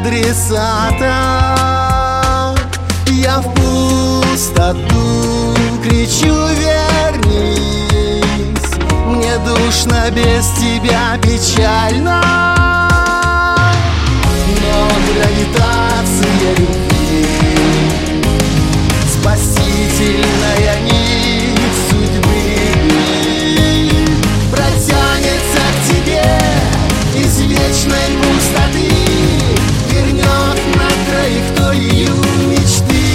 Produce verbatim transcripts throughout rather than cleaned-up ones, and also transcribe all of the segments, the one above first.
адресата. Я в пустоту кричу: вернись, мне душно без тебя, печально. Но гравитация любви, спасительная нить судьбы, протянется к тебе из вечной пустоты, вернет на траекторию мечты.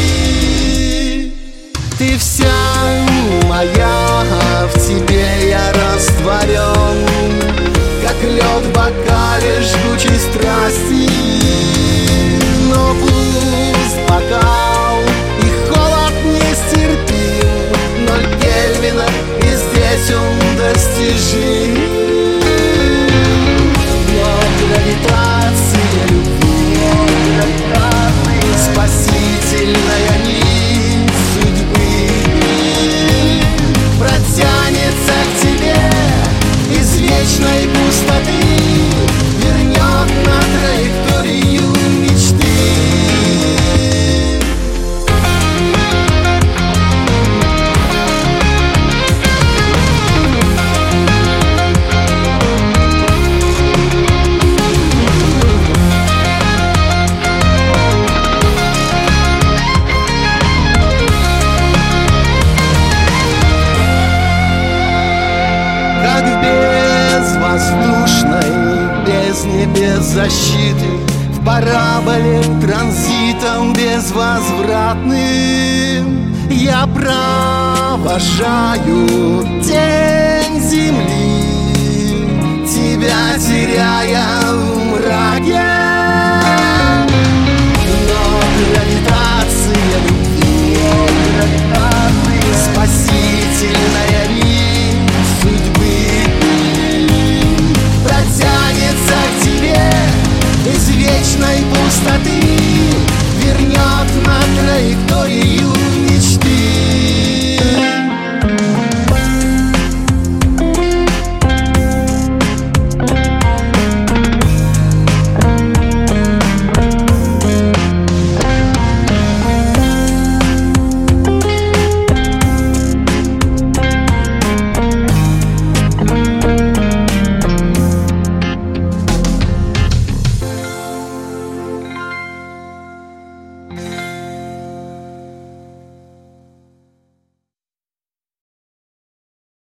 Ты вся моя, в тебе я растворен, как лед в бокале жгучей страсти. Но пусть бокал и холод нестерпим, ноль Кельвина, и здесь он достижим. Но гравитация любви, спасительная нить судьбы, протянется к тебе из вечной пустоты, вернет на траекторию мечты. Как в безвоздушной бездне без защиты, в параболе транзитом безвозвратным, я провожаю тень земли, тебя теряя в мраке. Но гравитация любви, спасительная нить судьбы, протянется к тебе из вечной пустоты, вернет на траекторию